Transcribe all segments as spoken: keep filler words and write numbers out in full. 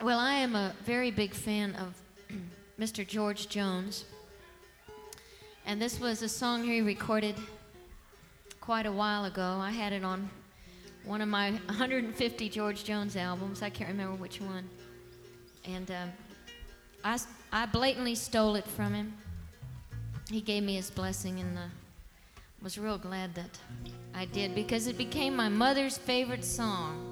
Well, I am a very big fan of Mister George Jones, and this was a song he recorded quite a while ago. I had it on one of my one hundred fifty George Jones albums. I can't remember which one. And um, I, I blatantly stole it from him. He gave me his blessing, and uh, was real glad that I did, because it became my mother's favorite song.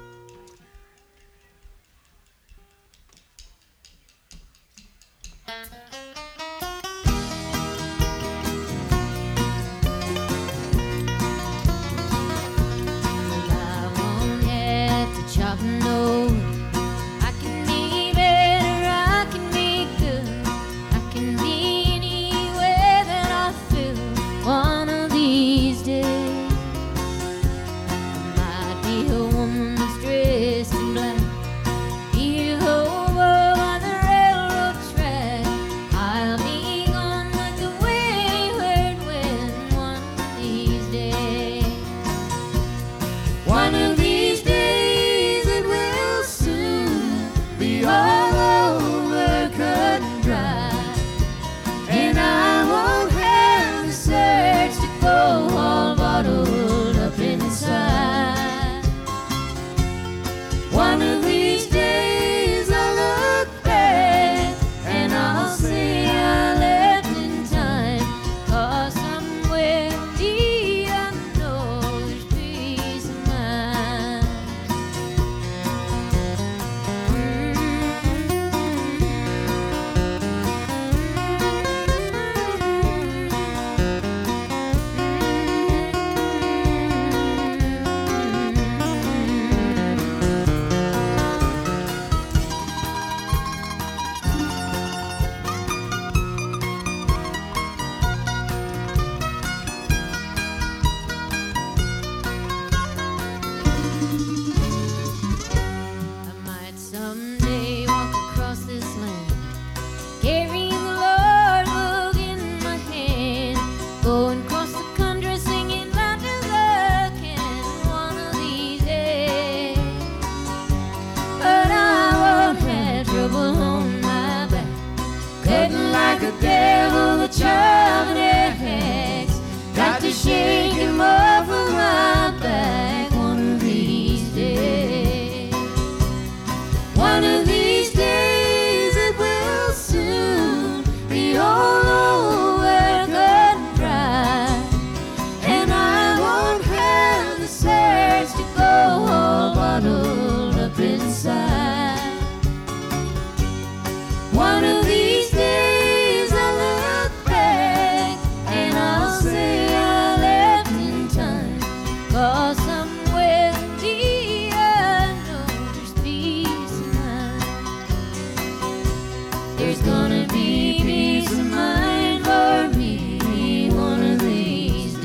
There's gonna be peace of mind for me one of these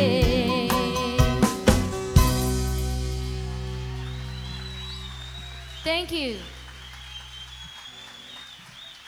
days. Thank you.